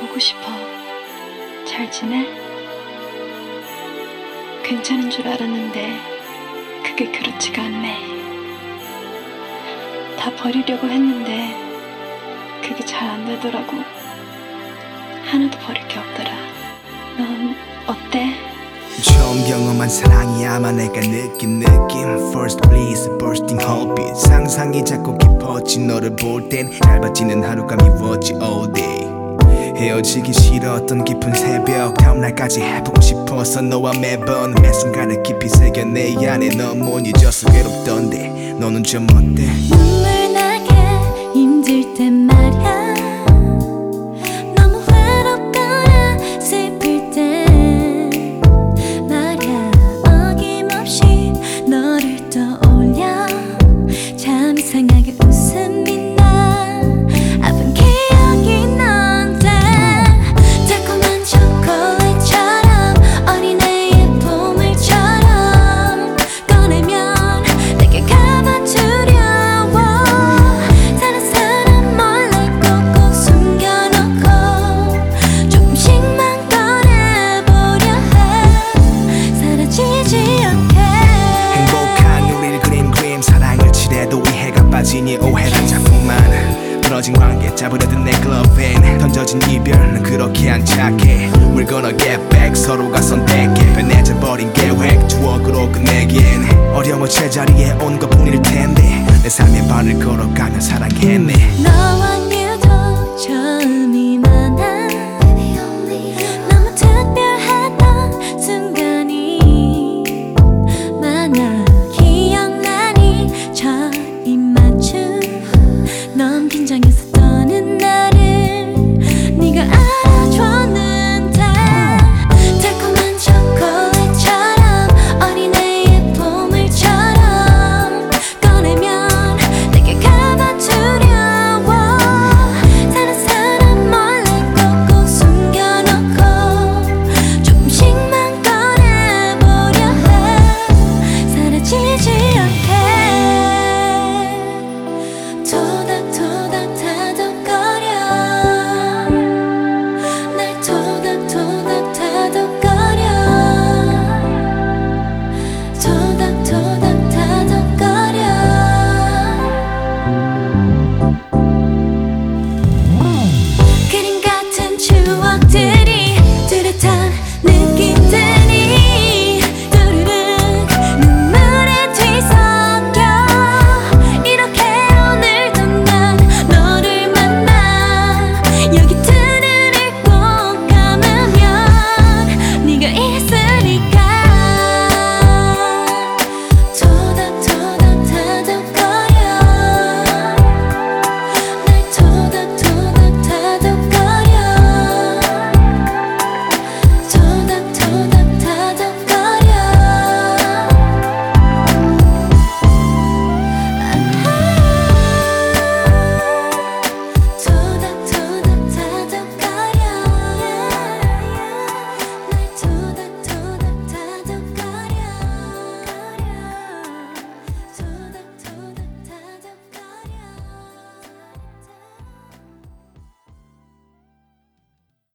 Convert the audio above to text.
보고 싶어. 잘 지내? 괜찮은 줄 알았는데 그게 그렇지가 않네. 다 버리려고 했는데 그게 잘 안 되더라고. 하나도 버릴 게 없더라. 넌 어때? 처음 경험한 사랑이 아마 내가 느낀 느낌. First bliss, bursting heartbeat. 상상이 자꾸 깊어지. 너를 볼 땐 짧아지는 하루가 미워지 all day. 헤어지기 싫었던 깊은 새벽 다음날까지 해보고 싶어서 너와 매번 매 순간을 깊이 새겨 내 안에 넌 못 잊어서 괴롭던데 너는 좀 어때? 눈물 나게 힘들 땐 말야 너무 외롭거나 슬플 땐 말야 어김없이 너를 떠올려 참 이상하게 웃음이 나 아픈 기억이 난데 달콤한 초콜릿처럼 어린애의 보물처럼 꺼내면 내게 가만 두려워 다른 사람 몰래 꼭꼭 숨겨놓고 조금씩만 꺼내보려 해 사라지지 않게 행복한 우릴 그린 그림 사랑을 칠해도 이해가 빠지니 오해란 작품만 부러진 관계 잡으려던 내 글러브엔 던져진 이별은 그렇게 안 착해 We're gonna get back 서로가 선택해 변해져버린 계획 추억으로 끝내긴 어려운 제자리에 온 것뿐일 텐데 내 삶의 발을 걸어가며 사랑했네